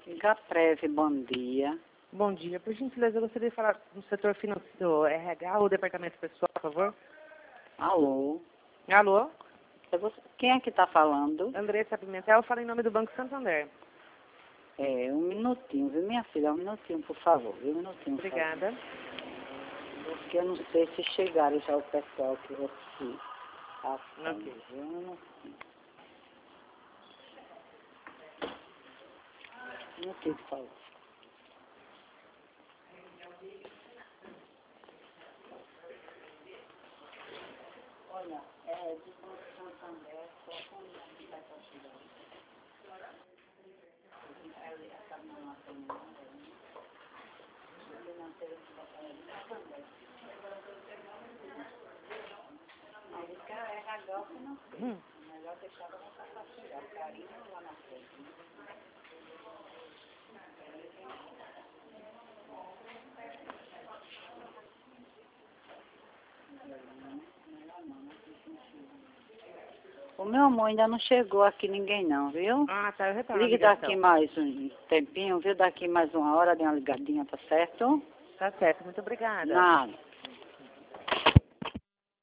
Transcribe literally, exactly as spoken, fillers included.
Gapreve, bom dia. Bom dia. Por gentileza, eu gostaria de falar no setor financeiro, R H ou departamento pessoal, por favor. Alô? Alô? É você- Quem é que está falando? Andressa Pimentel, fala em nome do Banco Santander. É, um minutinho, viu, minha filha? Um minutinho, por favor. Viu? Um minutinho, por Obrigada. favor. Porque eu não sei se chegaram já o pessoal que você atende, Ok. viu? Um minutinho. Um minutinho, por favor. Olha, é de Banco Santander, só com o vai estar chegando. Ele acaba não atendendo, né? Ele não teve que botar ele na Santander. Aí ele quer R H ou financeiro. Hum. Melhor deixar para botar para chegar. Carinho lá na frente. Né? O meu amor ainda não chegou aqui ninguém não, viu? Ah, tá, eu retorno a Ligue ligação. daqui mais um tempinho, viu? Daqui mais uma hora, dê uma ligadinha, tá certo? Tá certo, muito obrigada. Nada.